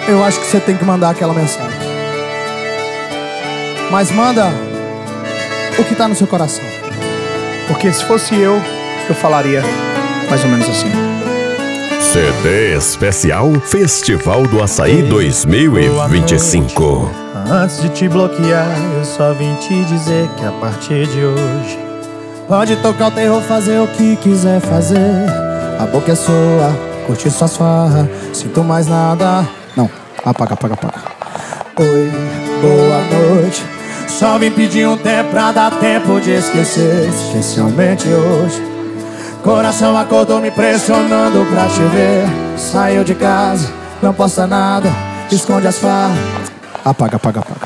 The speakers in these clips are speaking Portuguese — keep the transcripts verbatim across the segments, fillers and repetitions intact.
eu acho que você tem que mandar aquela mensagem. Mas manda o que tá no seu coração. Porque se fosse eu, eu falaria mais ou menos assim: C D especial Festival do Açaí dois mil e vinte e cinco. Antes de te bloquear, eu só vim te dizer que a partir de hoje pode tocar o terror, fazer o que quiser fazer. A boca é sua, curte suas farras, sinto mais nada. Não, apaga, apaga, apaga. Oi, boa noite. Só vim pedir um tempo pra dar tempo de esquecer, especialmente hoje. Coração acordou me pressionando pra te ver. Saiu de casa, não posta nada, esconde as farras. Apaga, apaga, apaga.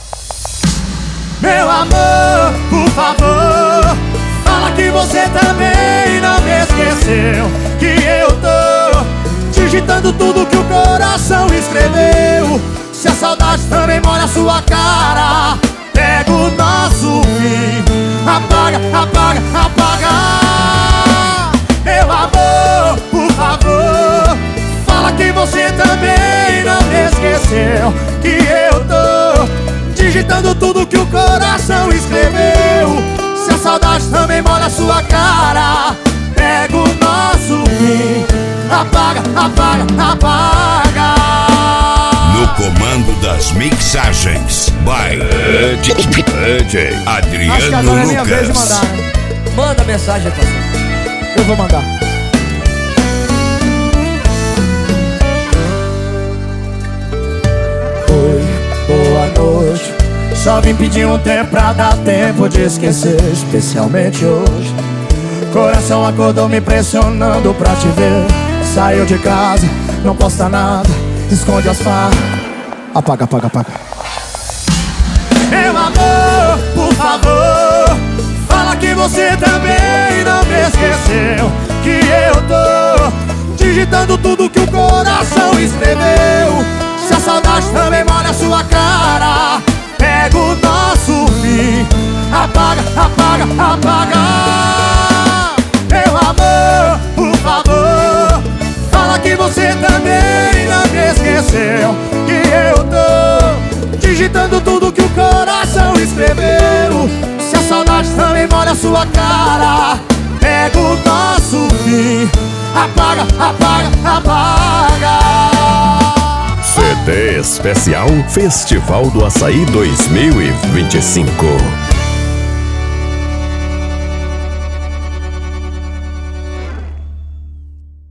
Meu amor, por favor, fala que você também não me esqueceu. Que eu tô digitando tudo que o coração escreveu. Se a saudade também molha a sua cara, pega o nosso fim. Apaga, apaga, apaga. Meu amor, por favor, fala que você também não me esqueceu. Que eu tô digitando tudo que o coração escreveu. Se a saudade também molha a sua cara, pega o nosso fim. Apaga, apaga, apaga. No comando das mixagens, by D J Adriano Acho que agora é minha vez de Lucas. mandar, né? Manda mensagem, parceiro. Eu vou mandar. Oi, boa noite. Só vim pedir um tempo pra dar tempo de esquecer, especialmente hoje. Coração acordou me pressionando pra te ver. Saiu de casa, não posta nada, esconde as farras. Apaga, apaga, apaga. Meu amor, por favor, fala que você também não me esqueceu. Que eu tô digitando tudo que o coração escreveu. Se a saudade também molha a sua cara, pega o nosso fim. Apaga, apaga, apaga. Meu amor, por favor, fala que você também não me esqueceu. Que eu tô digitando tudo que o coração escreveu. Se a saudade também molha a sua cara, pega o nosso fim. Apaga, apaga, apaga. C D especial Festival do Açaí dois mil e vinte e cinco.